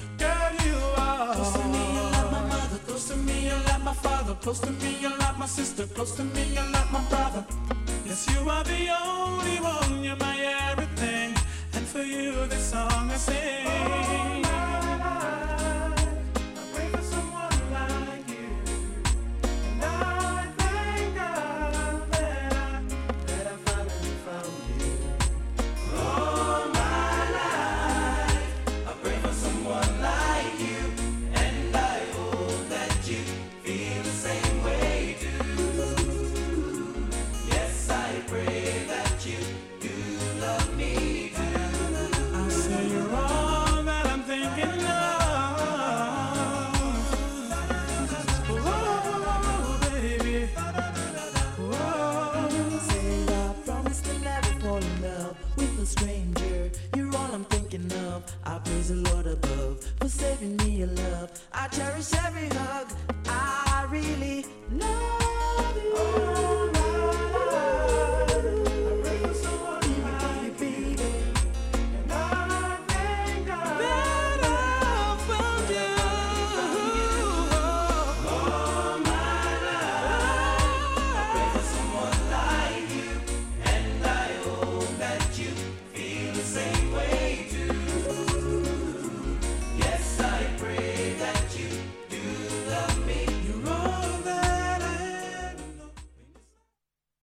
girl, you are. Close to me, you're like my mother. Close to me, you're like my father. Close to me, you're like my sister. Close to me, you're like my brother. Yes, you are the only one, you're my everything. And for you, this song I sing. All my life, I pray for someone like you. And I thank God that I finally found you. All my life, I pray for someone like you, and I hope that you feel the same way too. Yes, I pray that you do love me too. I say you're all that I'm thinking of. Oh, baby. Oh. Say I promise to never fall in love with a stranger. You're all I'm thinking of. I praise the Lord above for saving me a love. I cherish every hug. I really love